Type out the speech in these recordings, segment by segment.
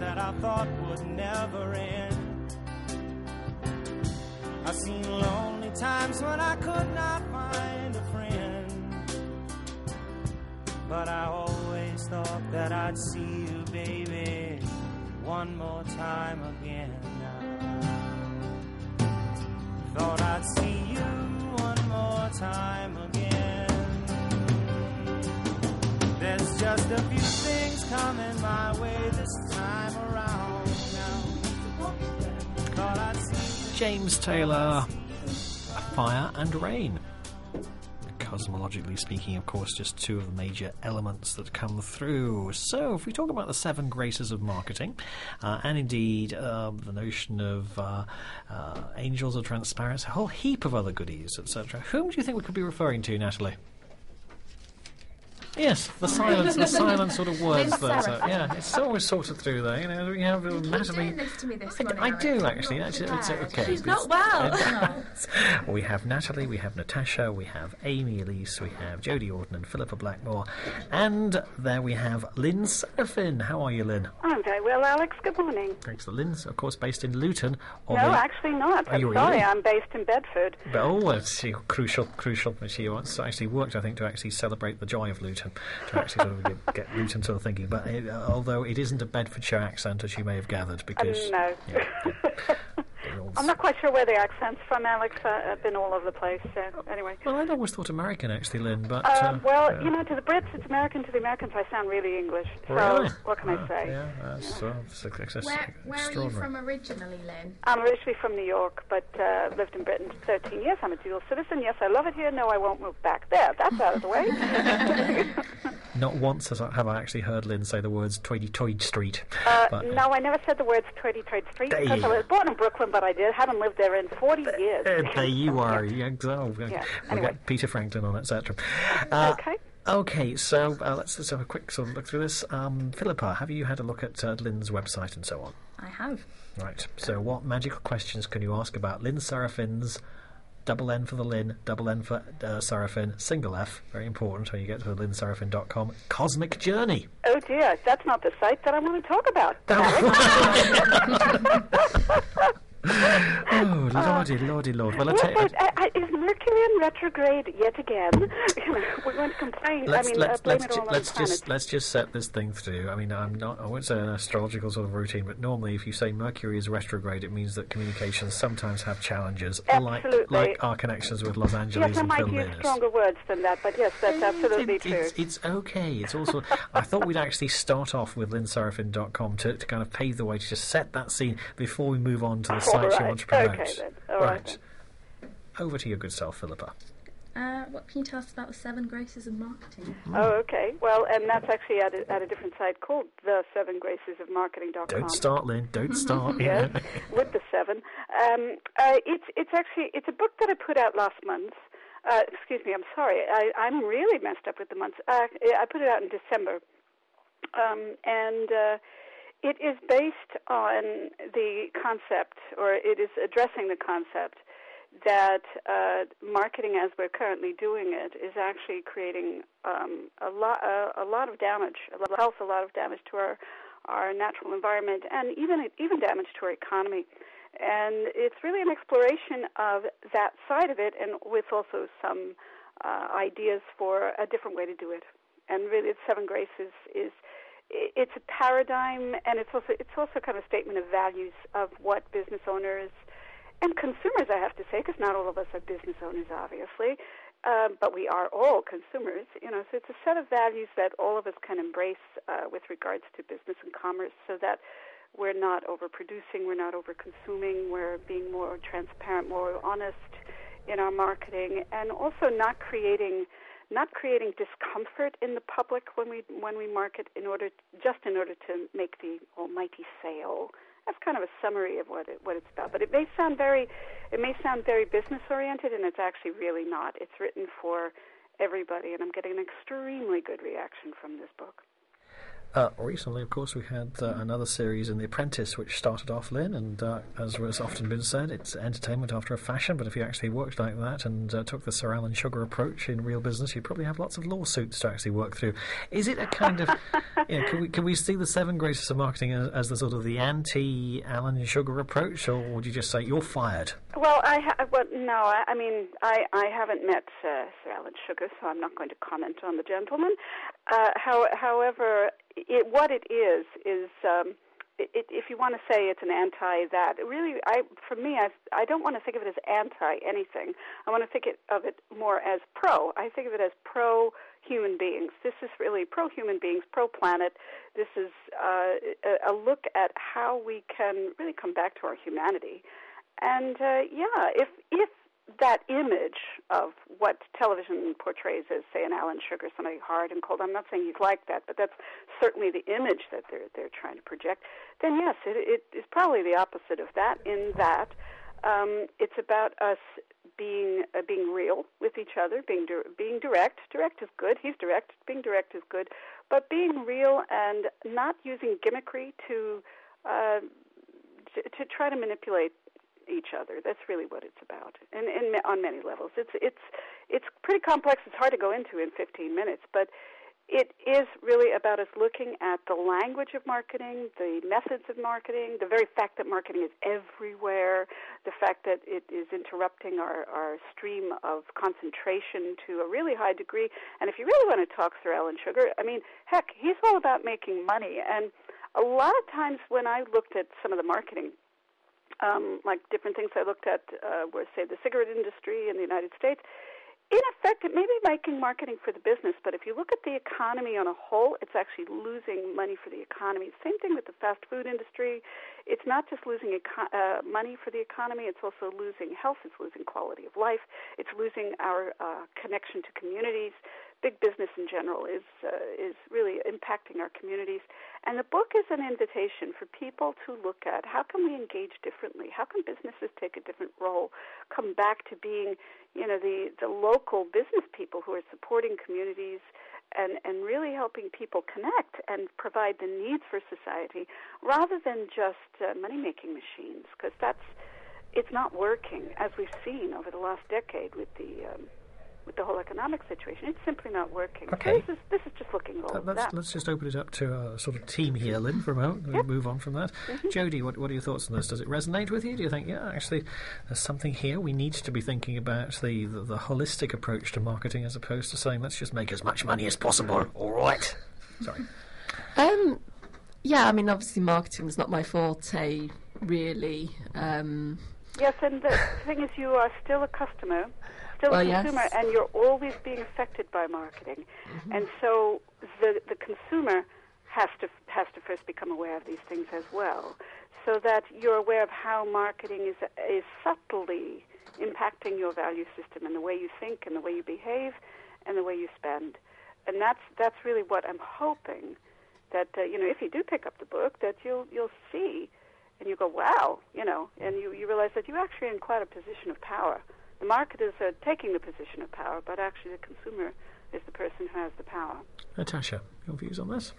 that I thought would never end. I've seen lonely times when I could not find a friend, but I always thought that I'd see you, baby, one more time again. Thought I'd see you one more time again. There's just a few things coming my way this time around now. Thought I'd see you. James Taylor, Fire and Rain. Cosmologically speaking, of course, just two of the major elements that come through. So, if we talk about the 7 graces of marketing, and indeed the notion of angels of transparency, a whole heap of other goodies, etc., whom do you think we could be referring to, Natalie? Yes, the silent sort of words that, yeah, it's always sorted through there. You know, we have Natalie. You're doing this to me this morning, I do Alex. actually. It's okay. She's not well. We have Natalie, we have Natasha, we have Amy Elise, we have Jodie Orton and Philippa Blackmore, and there we have Lynn Serafin. How are you, Lynn? I'm very well, Alex. Good morning. Thanks. Lynn's, of course, based in Luton. No, actually not. I'm sorry, really? I'm based in Bedford. Oh, it's crucial. She once actually worked, I think, to actually celebrate the joy of Luton, to actually sort of get Luton sort of thinking. But although it isn't a Bedfordshire accent, as you may have gathered, because no. Yeah. I'm not quite sure where the accent's from, Alex. I've been all over the place. So anyway. Well, I'd always thought American, actually, Lynn. But you know, to the Brits it's American. To the Americans, I sound really English. So really? what can I say? Yeah, that's Where are you from originally, Lynn? I'm originally from New York, but lived in Britain for 13 years. I'm a dual citizen. Yes, I love it here. No, I won't move back. There, that's out of the way. Not once have I actually heard Lynn say the words Toyd Street. No, I never said the words Toyd Street because I was born in Brooklyn, but I haven't lived there in 40 years. There you are. We'll anyway. get Peter Frankton on, etc. Okay. Okay, so let's have a quick sort of look through this. Philippa, have you had a look at Lynn's website and so on? I have. Right. So what magical questions can you ask about Lynn Serafin's double N for the Lynn, double N for Serafin, single F, very important when you get to lynnserafin.com, Cosmic Journey? Oh dear, that's not the site that I want to talk about. Oh, lordy. Well, is Mercury in retrograde yet again? We're going to complain. Let's just set this thing through. I mean, I won't say an astrological sort of routine, but normally if you say Mercury is retrograde, it means that communications sometimes have challenges, like our connections with Los Angeles and Phil Linus. Yes, I might use stronger words than that, but yes, that's absolutely true. It's okay. It's also, I thought we'd actually start off with lynnserafin.com to kind of pave the way to just set that scene before we move on to the sites you want to promote. Okay, then. All right. Over to your good self, Philippa. What can you tell us about the 7 graces of marketing? Oh, okay. Well, and that's actually at a different site called the 7 graces of marketing.com. Don't start, Lynn. Don't start. Yes, with the 7. It's a book that I put out last month. Excuse me, I'm sorry. I'm really messed up with the months. I put it out in December. It is based on the concept, or it is addressing the concept that marketing as we're currently doing it is actually creating a lot of damage, a lot of damage to our natural environment, and even damage to our economy. And it's really an exploration of that side of it, and with also some ideas for a different way to do it. And really, the 7 graces it's a paradigm, and it's also kind of a statement of values of what business owners and consumers, I have to say, because not all of us are business owners, obviously, but we are all consumers. So it's a set of values that all of us can embrace with regards to business and commerce, so that we're not overproducing, we're not overconsuming, we're being more transparent, more honest in our marketing, and also not creating discomfort in the public when we market in order to make the almighty sale. That's kind of a summary of what it's about. But it may sound very business oriented, and it's actually really not. It's written for everybody, and I'm getting an extremely good reaction from this book. Recently, of course, we had another series in The Apprentice, which started off, Lynn, and as has often been said, it's entertainment after a fashion, but if you actually worked like that and took the Sir Alan Sugar approach in real business, you'd probably have lots of lawsuits to actually work through. Is it a kind of... can we see the 7 Graces of Marketing as the sort of the anti-Alan Sugar approach, or would you just say, you're fired? Well, no, I mean, I haven't met Sir Alan Sugar, so I'm not going to comment on the gentleman. However, what it is if you want to say it's an anti-that, really, for me, I don't want to think of it as anti-anything. I want to think of it more as pro. I think of it as pro-human beings. This is really pro-human beings, pro-planet. This is a look at how we can really come back to our humanity. And, if that image of what television portrays as, say, an Alan Sugar, somebody hard and cold, I'm not saying he's like that, but that's certainly the image that they're trying to project, then yes, it is probably the opposite of that, in that it's about us being real with each other, being direct. Direct is good. He's direct. Being direct is good. But being real and not using gimmickry to try to manipulate each other. That's really what it's about, and on many levels. It's pretty complex. It's hard to go into in 15 minutes, but it is really about us looking at the language of marketing, the methods of marketing, the very fact that marketing is everywhere, the fact that it is interrupting our stream of concentration to a really high degree. And if you really want to talk Sir Alan Sugar, I mean, heck, he's all about making money. And a lot of times when I looked at some of the marketing, like different things I looked at were, say, the cigarette industry in the United States. In effect, it may be making marketing for the business, but if you look at the economy on a whole, it's actually losing money for the economy. Same thing with the fast food industry. It's not just losing money for the economy, it's also losing health, it's losing quality of life, it's losing our connection to communities. Big business in general is really impacting our communities. And the book is an invitation for people to look at how can we engage differently? How can businesses take a different role, come back to being, the local business people who are supporting communities and really helping people connect and provide the needs for society rather than just money-making machines, because it's not working, as we've seen over the last decade with the whole economic situation. It's simply not working. Okay. So this is just looking all over that. Let's just open it up to a sort of team here, Lynn, for a moment. We'll move on from that. Mm-hmm. Jodie, what are your thoughts on this? Does it resonate with you? Do you think, actually, there's something here we need to be thinking about the holistic approach to marketing as opposed to saying, let's just make as much money as possible, all right? Sorry. Yeah, I mean, obviously marketing is not my forte, really. Yes, and the thing is, you are still a customer, still a consumer, yes. And you're always being affected by marketing. Mm-hmm. And so the consumer has to first become aware of these things as well, so that you're aware of how marketing is subtly impacting your value system and the way you think and the way you behave and the way you spend. And that's really what I'm hoping, that if you do pick up the book, that you'll see and you go, wow, and you realize that you're actually in quite a position of power. The marketers are taking the position of power, but actually the consumer is the person who has the power. Natasha, your views on this?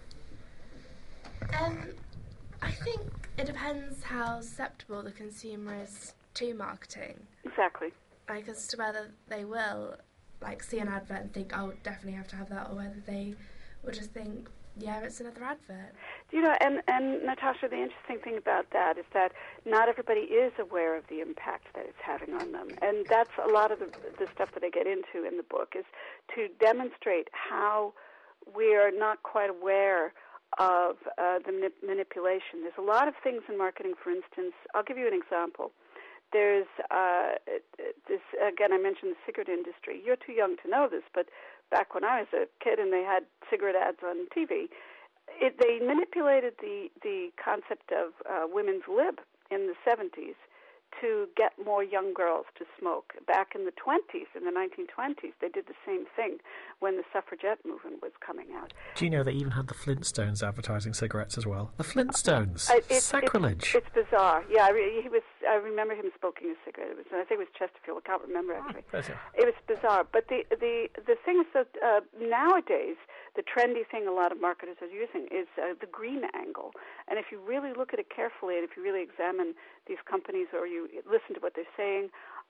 I think it depends how susceptible the consumer is to marketing. Exactly. Like, as to whether they will, see an advert and think, oh, definitely have to have that, or whether they will just think, yeah, it's another advert. And Natasha, the interesting thing about that is that not everybody is aware of the impact that it's having on them. And that's a lot of the stuff that I get into in the book, is to demonstrate how we're not quite aware of the manipulation. There's a lot of things in marketing, for instance. I'll give you an example. There's this, again, I mentioned the cigarette industry. You're too young to know this, but back when I was a kid and they had cigarette ads on TV, they manipulated the concept of women's lib in the 70s to get more young girls to smoke. Back in the 20s, in the 1920s, they did the same thing when the suffragette movement was coming out. Do you know they even had the Flintstones advertising cigarettes as well? The Flintstones! Sacrilege! It's bizarre. Yeah, I remember him smoking a cigarette. I think it was Chesterfield. I can't remember, actually. It was bizarre. But the thing is that nowadays, the trendy thing a lot of marketers are using is the green angle. And if you really look at it carefully, and if you really examine these companies or you listen to what they're saying,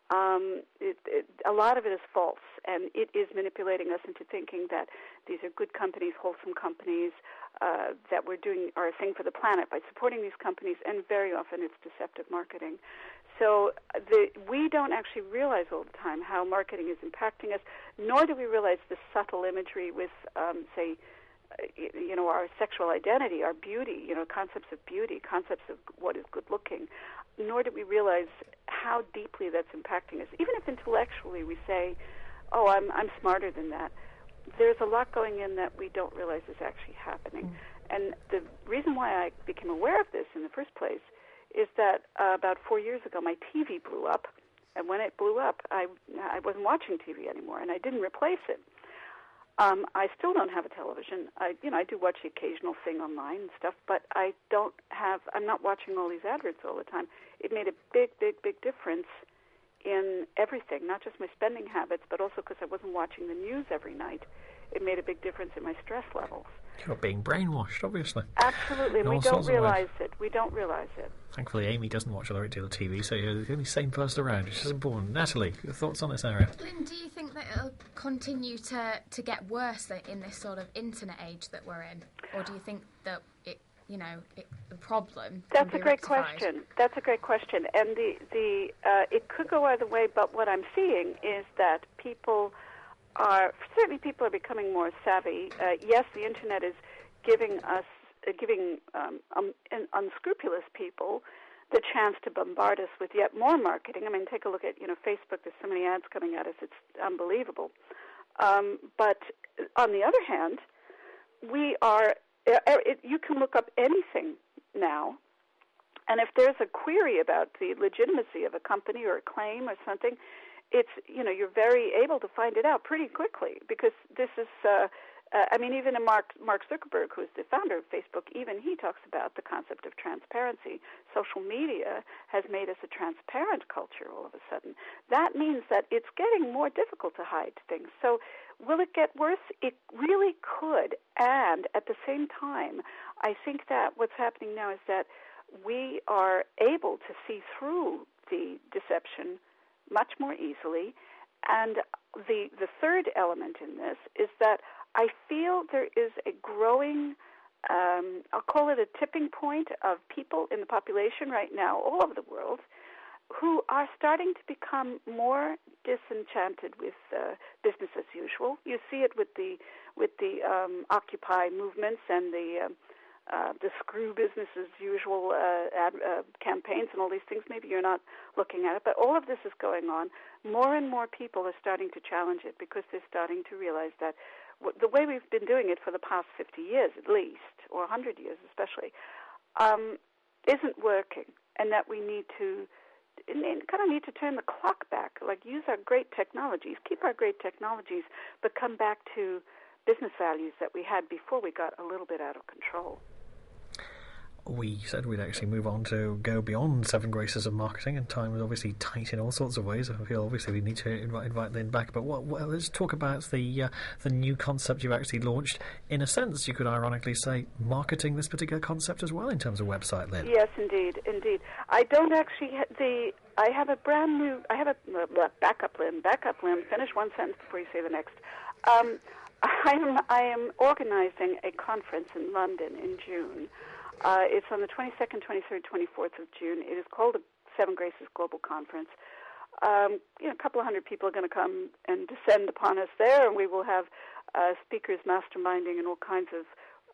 a lot of it is false, and it is manipulating us into thinking that these are good companies, wholesome companies, that we're doing our thing for the planet by supporting these companies, and very often it's deceptive marketing. So we don't actually realize all the time how marketing is impacting us, nor do we realize the subtle imagery with, say, our sexual identity, our beauty, concepts of beauty, concepts of what is good looking, nor do we realize how deeply that's impacting us. Even if intellectually we say, oh, I'm smarter than that, there's a lot going in that we don't realize is actually happening. And the reason why I became aware of this in the first place is that about 4 years ago my TV blew up, and when it blew up, I wasn't watching TV anymore, and I didn't replace it. I still don't have a television. I do watch the occasional thing online and stuff, but I'm not watching all these adverts all the time. It made a big, big, big difference in everything, not just my spending habits, but also because I wasn't watching the news every night. It made a big difference in my stress levels. You're being brainwashed, obviously. Absolutely, and we don't realize it. We don't realize it. Thankfully, Amy doesn't watch a great deal of TV, so you're the only sane person around, which is important. Natalie, your thoughts on this area? Lynn, do you think that it'll continue to get worse in this sort of internet age that we're in? Or do you think that the problem That's can a be great rectified? question. That's a great question. And it could go either way, but what I'm seeing is that people are becoming more savvy. Yes, the internet is giving unscrupulous people the chance to bombard us with yet more marketing. I mean, take a look at Facebook. There's so many ads coming at us; it's unbelievable. But on the other hand, we are. You can look up anything now, and if there's a query about the legitimacy of a company or a claim or something, it's you're very able to find it out pretty quickly, because this is. Even Mark Zuckerberg, who's the founder of Facebook, even he talks about the concept of transparency. Social media has made us a transparent culture all of a sudden. That means that it's getting more difficult to hide things. So will it get worse? It really could. And at the same time, I think that what's happening now is that we are able to see through the deception much more easily. And the third element in this is that I feel there is a growing, I'll call it a tipping point of people in the population right now, all over the world, who are starting to become more disenchanted with business as usual. You see it with the Occupy movements and the screw business as usual campaigns and all these things. Maybe you're not looking at it, but all of this is going on. More and more people are starting to challenge it because they're starting to realize that the way we've been doing it for the past 50 years at least, or 100 years especially, isn't working, and that we need to turn the clock back, like use our great technologies, keep our great technologies, but come back to business values that we had before we got a little bit out of control. We said we'd actually move on to go beyond 7 Graces of Marketing, and time is obviously tight in all sorts of ways. I feel obviously we need to invite Lynn back, but let's talk about the new concept you've actually launched. In a sense, you could ironically say marketing this particular concept as well in terms of website, Lynn. Yes, indeed. I don't actually I have a brand new. I have a backup, Lynn. Finish one sentence before you say the next. I am organizing a conference in London in June. It's on the 22nd, 23rd, 24th of June. It is called the 7 Graces Global Conference. A couple of hundred people are going to come and descend upon us there, and we will have speakers masterminding and all kinds of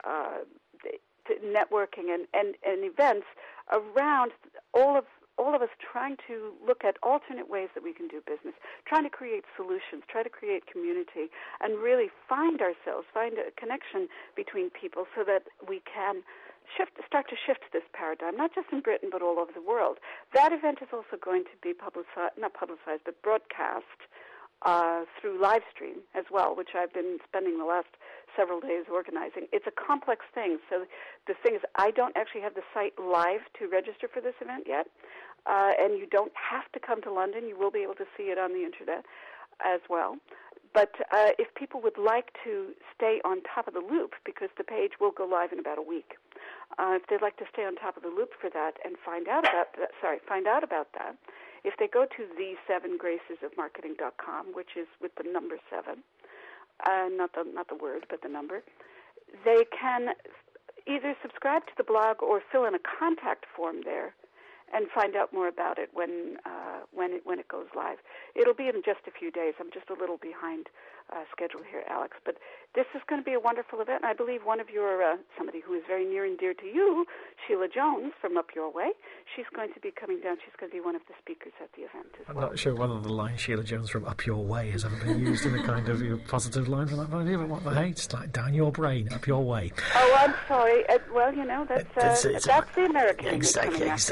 networking and events around all of us trying to look at alternate ways that we can do business, trying to create solutions, try to create community, and really find a connection between people so that we can start to shift this paradigm, not just in Britain, but all over the world. That event is also going to be broadcast through live stream as well, which I've been spending the last several days organizing. It's a complex thing. So the thing is, I don't actually have the site live to register for this event yet, and you don't have to come to London. You will be able to see it on the internet as well. But if people would like to stay on top of the loop, because the page will go live in about a week, if they'd like to stay on top of the loop for that and find out about that, if they go to the7gracesofmarketing.com, which is with the number 7, not the word, but the number, they can either subscribe to the blog or fill in a contact form there and find out more about it when it goes live. It'll be in just a few days. I'm just a little behind schedule here, Alex. But this is going to be a wonderful event. And I believe one of your, somebody who is very near and dear to you, Sheila Jones from Up Your Way, she's going to be coming down. She's going to be one of the speakers at the event as well. I'm not sure whether the line Sheila Jones from Up Your Way has ever been used in a kind of positive line from that point of view, but what the hey, it's like down your brain, up your way. Oh, I'm sorry. Well, that's the American. Exactly. It's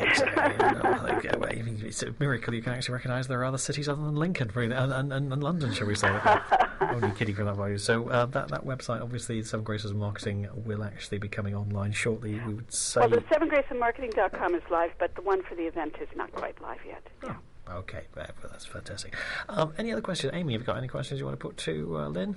a miracle you can actually recognise there are other cities other than Lincoln and London, shall we say. Only kidding from that value. So that website, obviously, Seven Graces of Marketing, will actually be coming online shortly, we would say. Well, the 7gracesofmarketing.com is live, but the one for the event is not quite live yet. Yeah. Oh, okay, well, that's fantastic. Any other questions? Amy, have you got any questions you want to put to Lynn?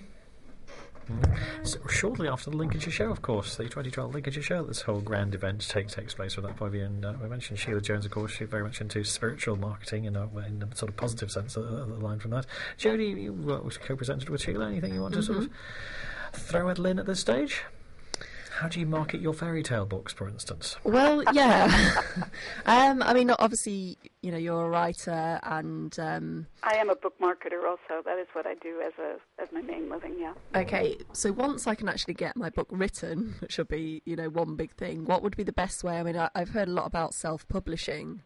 So shortly after the Lincolnshire Show, of course, the 2012 Lincolnshire Show, this whole grand event takes place from that point of view. And we mentioned Sheila Jones, of course, she's very much into spiritual marketing in the sort of positive sense of the line from that. Jodie, you co-presented with Sheila. Anything you want to sort of throw at Lynn at this stage? How do you market your fairy tale books, for instance? Well, yeah. I mean, obviously, you're a writer, and I am a book marketer also. That is what I do as my main living. Yeah. Okay, so once I can actually get my book written, which will be one big thing, what would be the best way? I mean, I've heard a lot about self-publishing.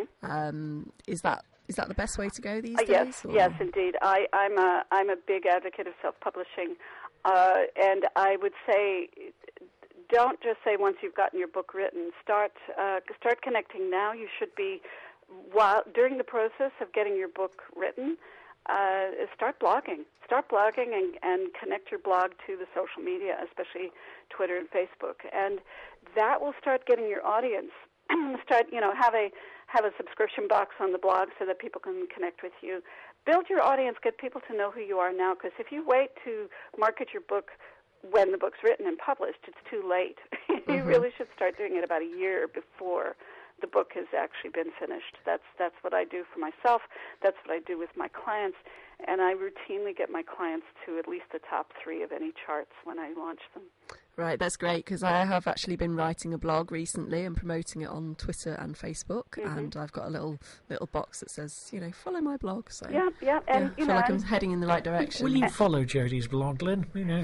Is that the best way to go these days? Yes, indeed. I'm a big advocate of self-publishing, and I would say, don't just say once you've gotten your book written. Start connecting now. You should be, during the process of getting your book written, start blogging. Start blogging and connect your blog to the social media, especially Twitter and Facebook, and that will start getting your audience. Have a subscription box on the blog so that people can connect with you. Build your audience. Get people to know who you are now. Because if you wait to market your book when the book's written and published, it's too late. You really should start doing it about a year before the book has actually been finished. That's what I do for myself. That's what I do with my clients. And I routinely get my clients to at least the top 3 of any charts when I launch them. Right, that's great, because I have actually been writing a blog recently and promoting it on Twitter and Facebook, and I've got a little box that says, follow my blog. So yeah, and I feel like I'm heading in the right direction. Will you follow Jodie's blog, Lynn?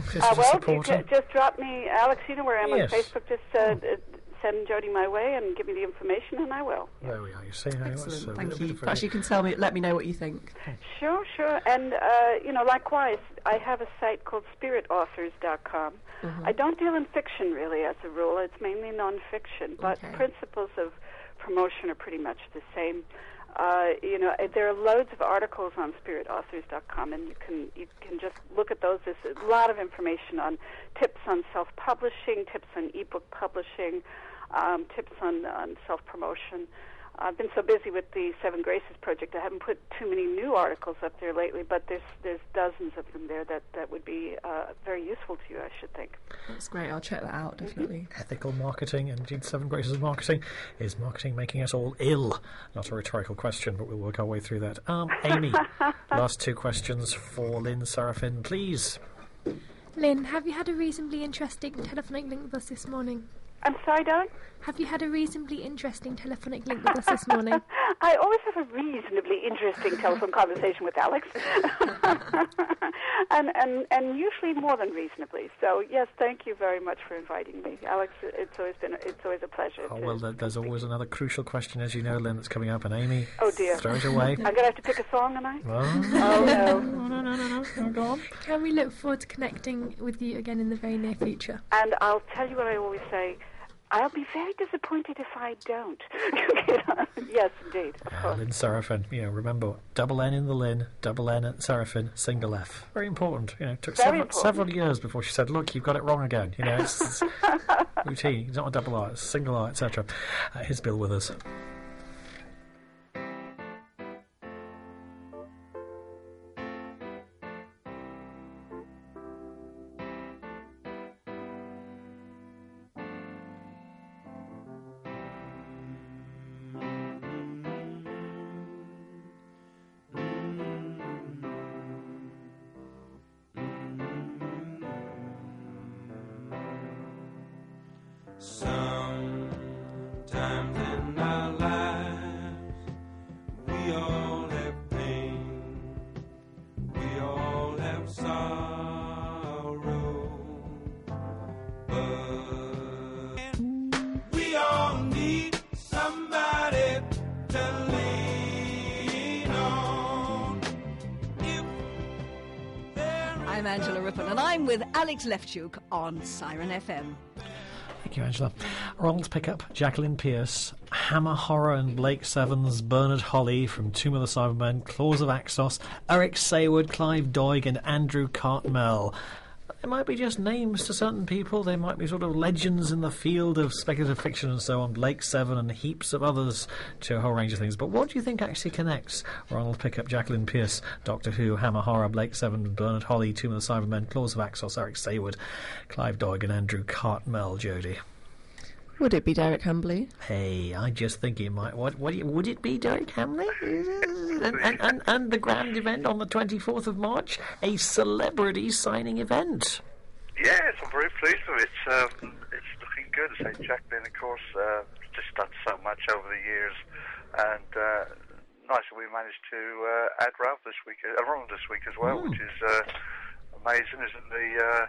Just drop me, Alex. You know where I am on Facebook. Just send Jodie my way and give me the information, and I will. There we are. You see how excellent. Thank you. Perhaps you can let me know what you think. Sure. And likewise, I have a site called spiritauthors.com. I don't deal in fiction really, as a rule. It's mainly nonfiction, but principles of promotion are pretty much the same. There are loads of articles on spiritauthors.com, and you can just look at those. There's a lot of information on tips on self-publishing, tips on ebook publishing, tips on self-promotion. I've been so busy with the Seven Graces project, I haven't put too many new articles up there lately, but there's dozens of them there that would be very useful to you, I should think. That's great. I'll check that out, definitely. Ethical marketing, and indeed Seven Graces of Marketing. Is marketing making us all ill? Not a rhetorical question, but we'll work our way through that. Amy, last 2 questions for Lynn Sarafin, please. Lynn, have you had a reasonably interesting telephonic link with us this morning? I'm sorry, darling? Have you had a reasonably interesting telephonic link with us this morning? I always have a reasonably interesting telephone conversation with Alex. and usually more than reasonably. So, yes, thank you very much for inviting me. Alex, it's always a pleasure. Oh, well, there's always another crucial question, as you know, Lynn, that's coming up. And Amy, oh dear, throw it away. I'm going to have to pick a song, am I? No. No. Go on. Can we look forward to connecting with you again in the very near future? And I'll tell you what I always say. I'll be very disappointed if I don't. Yes, indeed, of course. Lynn Sarafin, remember, double N in the Lynn, double N at Sarafin, single F. Very important. It took several years before she said, look, you've got it wrong again. It's routine. It's not a double R, it's a single R, etc. Here's Bill Withers. Sometimes in our lives, we all have pain, we all have sorrow, but we all need somebody to lean on. I'm Angela Rippon, and I'm with Alex Lefchuk on Siren FM. Thank you, Angela. Ronald Pickup, Jacqueline Pearce, Hammer Horror and Blake Sevens, Bernard Holly from Tomb of the Cybermen, Claws of Axos, Eric Saywood, Clive Doig and Andrew Cartmel. They might be just names to certain people. They might be sort of legends in the field of speculative fiction and so on. Blake Seven and heaps of others to a whole range of things. But what do you think actually connects Ronald Pickup, Jacqueline Pearce, Doctor Who, Hammer Horror, Blake Seven, Bernard Holly, Tomb of the Cybermen, Claws of Axos, Eric Saywood, Clive Doig and Andrew Cartmel, Jodie? Would it be Derek Hambley? Hey, I just think it might. Would it be Derek Hambley? and the grand event on the 24th of March, a celebrity signing event. Yes, I'm very pleased with it. It's looking good. Say Jacqueline, of course, just done so much over the years, and nice that we managed to add Ronald this week as well, which is amazing, isn't the?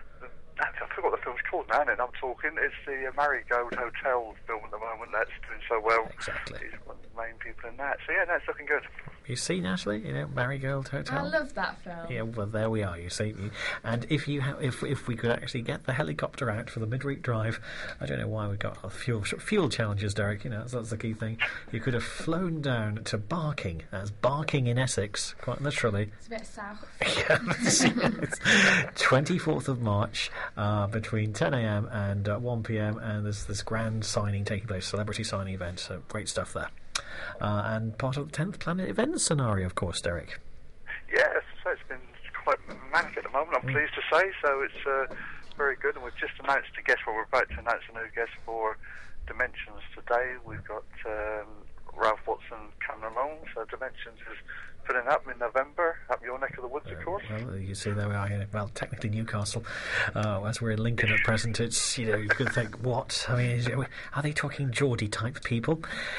I forgot what the film's called now, and I'm talking. It's the Marigold Hotel film at the moment that's doing so well. Exactly. He's one of the main people in that. So, yeah, that's looking good. You see, Natalie, Marigold Hotel. I love that film. Yeah, well, there we are. You see, and if we could actually get the helicopter out for the midweek drive, I don't know why we got fuel challenges, Derek. That's the key thing. You could have flown down to Barking. That's Barking in Essex, quite literally. It's a bit south. Yeah, it's 24th of March. Between 10 a.m. and 1 p.m. and there's this grand signing taking place, celebrity signing event, so great stuff there. And part of the 10th Planet event scenario, of course, Derek. Yes, so it's been quite manic at the moment, I'm pleased to say, so it's very good, and we've just announced a guest, we're about to announce a new guest for Dimensions today. We've got Ralph Watson coming along, so Dimensions is filling up in November, up your neck of the woods, of course. Well, you see, there we are. Well, technically Newcastle. As we're in Lincoln at present, it's, you could think, what? I mean, are they talking Geordie-type people?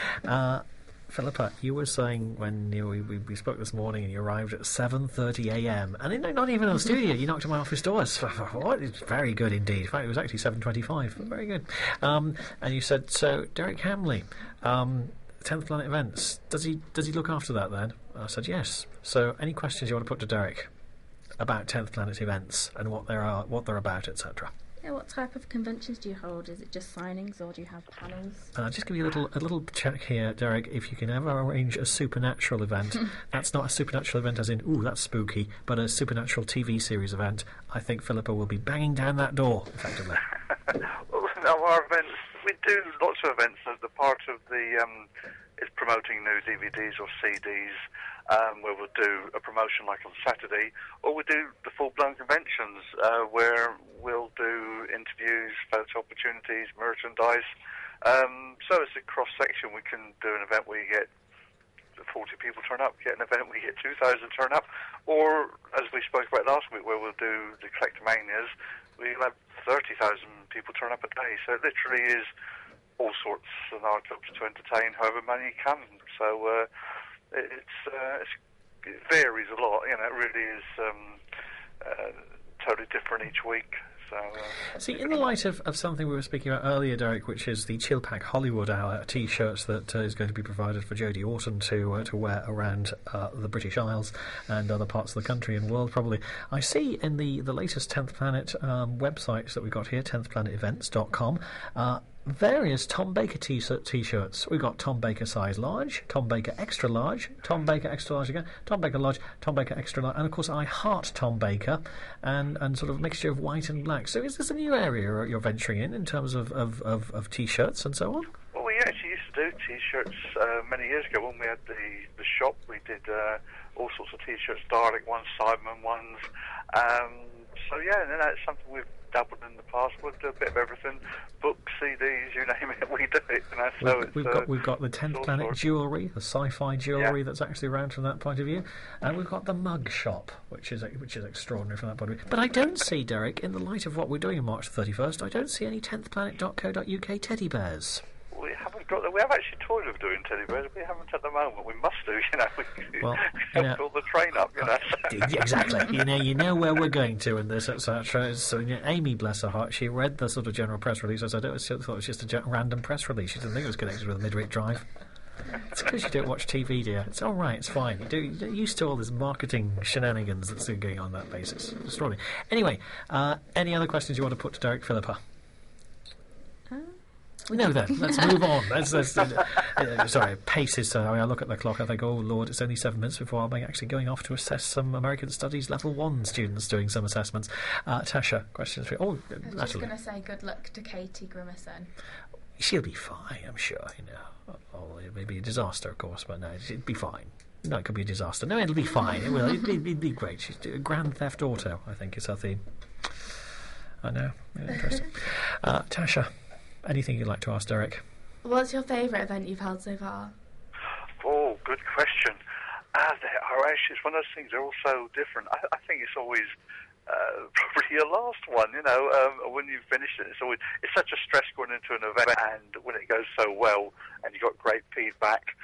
Philippa, you were saying when we spoke this morning and you arrived at 7:30 a.m. and not even in the studio, you knocked on my office doors. What? It's very good indeed. In fact, it was actually 7:25. Very good. And you said, so Derek Hambley, 10th Planet events. Does he look after that then? I said yes. So any questions you want to put to Derek about 10th Planet events and what they're about, etc.? Yeah, what type of conventions do you hold? Is it just signings or do you have panels? And I'll just give you a little check here, Derek. If you can ever arrange a supernatural event, that's not a supernatural event as in, ooh, that's spooky, but a supernatural TV series event, I think Philippa will be banging down that door, effectively. Well, our events, we do lots of events. The part of the is promoting new DVDs or CDs, where we'll do a promotion like on Saturday, or we'll do the full-blown conventions, where we'll do interviews, photo opportunities, merchandise. So it's a cross-section. We can do an event where you get 40 people turn up, get an event where you get 2,000 turn up, or, as we spoke about last week, where we'll do the Collectomanias, we'll have 30,000 people turn up a day. So it literally is all sorts of nightclubs to entertain however many you can. So it varies a lot. It really is totally different each week. So, see, in the light of something we were speaking about earlier, Derek, which is the Chill Pack Hollywood Hour T-shirts that is going to be provided for Jodie Orton to wear around the British Isles and other parts of the country and world, probably. I see in the latest 10th Planet websites that we've got here, 10thplanetevents.com, various Tom Baker t-shirts. We've got Tom Baker size large, Tom Baker extra large, Tom Baker extra large again, Tom Baker large, Tom Baker extra large, and of course I heart Tom Baker, and sort of a mixture of white and black. So is this a new area you're venturing in terms of t-shirts and so on? Well, we actually used to do t-shirts many years ago when we had the shop. We did all sorts of t-shirts, Dalek ones, Cyberman ones. So yeah, and that's something we've dabbled in the past. We'll do a bit of everything. Books, CDs, you name it, we do it. You know, so we've got the 10th Planet sorts. jewellery, the sci-fi jewellery that's actually around from that point of view, and we've got the mug shop, which is extraordinary from that point of view. But I don't see, Derek, in the light of what we're doing on March 31st, I don't see any 10thplanet.co.uk teddy bears. We have actually toyed of doing teddy bears. We haven't at the moment. We must do, you know. Well, we fill the train up, you know. Exactly. You know where we're going to in this, etc. So Amy, bless her heart, she read the sort of general press release. I thought it was just a random press release. She didn't think it was connected with a Midweek Drive. It's because you don't watch TV, dear. It's all right. It's fine. You're used to all this marketing shenanigans that's going on that basis. Extraordinary. Anyway, any other questions you want to put to Derek Philippa? No, then. Let's move on. Sorry, pace is... I look at the clock, I think, oh, Lord, it's only 7 minutes before I'm actually going off to assess some American Studies Level 1 students doing some assessments. Tasha, questions for you? Oh, I was just going to say good luck to Katie Grimmerson. She'll be fine, I'm sure, Oh, it may be a disaster, of course, but no, it'll be fine. No, it could be a disaster. No, it'll be fine. It will. It'd be great. She's Grand Theft Auto, I think, is her theme. I know. Yeah, interesting. Tasha, anything you'd like to ask Derek? What's your favourite event you've held so far? Oh, good question. Actually, it's one of those things, they're all so different. I think it's always probably your last one, when you've finished it. It's such a stress going into an event, and when it goes so well, and you got great feedback.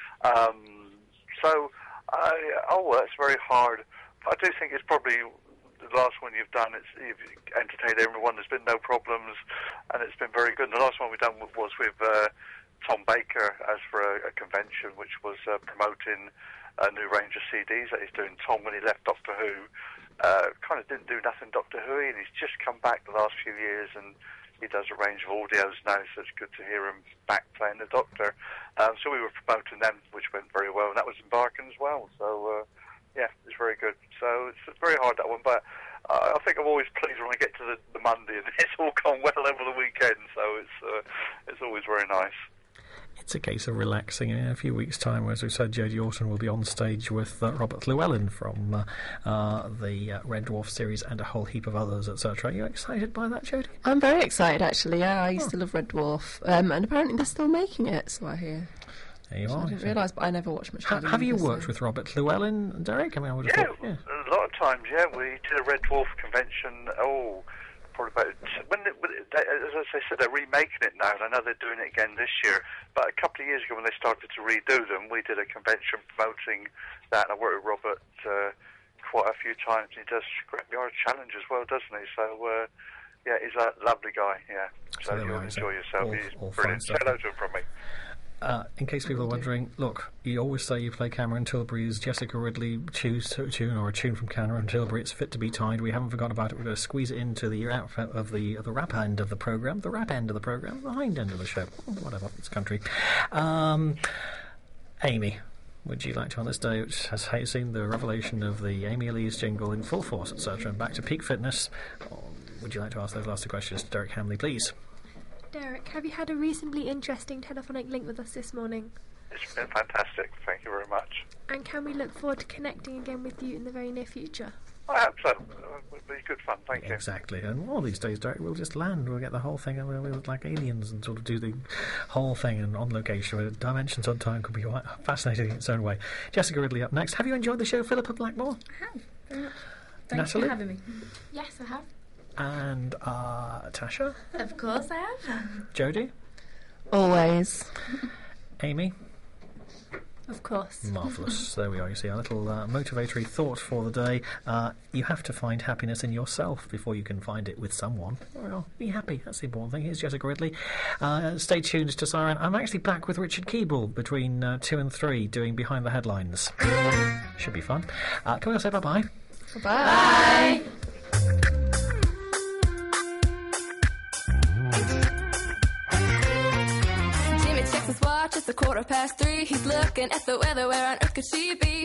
It's very hard. I do think it's probably the last one you've done. You've entertained everyone. There's been no problems, and it's been very good. And the last one we've done was with Tom Baker as for a convention, which was promoting a new range of CDs that he's doing. Tom, when he left Doctor Who, kind of didn't do nothing Doctor Who, and he's just come back the last few years, and he does a range of audios now, so it's good to hear him back playing the Doctor. So we were promoting them, which went very well, and that was in Barking as well. So, it's very good. So it's very hard, that one, but I think I'm always pleased when I get to the Monday and it's all gone well over the weekend, so it's always very nice. It's a case of relaxing. In a few weeks' time, as we said, Jodie Orton will be on stage with Robert Llewellyn from the Red Dwarf series and a whole heap of others, etc. Are you excited by that, Jodie? I'm very excited, actually. Yeah, I used to love Red Dwarf, and apparently they're still making it, so I hear. There you are. I didn't realise, but I never watched much. Have you worked with Robert Llewellyn, Derek? I mean, I would have thought, a lot of times. Yeah, we did a Red Dwarf convention. Probably about as I said, they're remaking it now, and I know they're doing it again this year. But a couple of years ago, when they started to redo them, we did a convention promoting that. And I worked with Robert quite a few times. He does Scrapyard Challenge as well, doesn't he? So he's a lovely guy. Yeah, so you'll enjoy yourself. He's brilliant. Say hello to him from me. In case people are wondering, look, you always say you play Cameron Tilbury's Jessica Ridley choose to tune, or a tune from Cameron Tilbury. It's fit to be tied. We haven't forgotten about it. We're going to squeeze it into the outfit of the rap end of the programme, the hind end of the show, whatever, it's country. Amy, would you like to, on this day, which has seen the revelation of the Amy Elise jingle in full force, etc., and back to peak fitness, would you like to ask those last two questions to Derek Hamley, please? Derek, have you had a reasonably interesting telephonic link with us this morning? It's been fantastic, thank you very much. And can we look forward to connecting again with you in the very near future? I hope so. It would be good fun, thank you. Exactly, and one of these days, Derek, we'll just land, we'll get the whole thing, and we'll look like aliens and sort of do the whole thing and on location, where dimensions on time could be quite fascinating in its own way. Jessica Ridley up next. Have you enjoyed the show, Philippa Blackmore? I have, very much. Thanks for having me. Yes, I have. And Tasha? Of course I have. Jodie? Always. Amy? Of course. Marvellous. There we are. You see, a little motivatory thought for the day. You have to find happiness in yourself before you can find it with someone. Well, be happy. That's the important thing. Here's Jessica Ridley. Stay tuned to Siren. I'm actually back with Richard Keeble between 2 and 3 doing Behind the Headlines. Should be fun. Can we all say bye-bye? Bye. Jimmy checks his watch, it's 3:15. He's looking at the weather, where on earth could she be?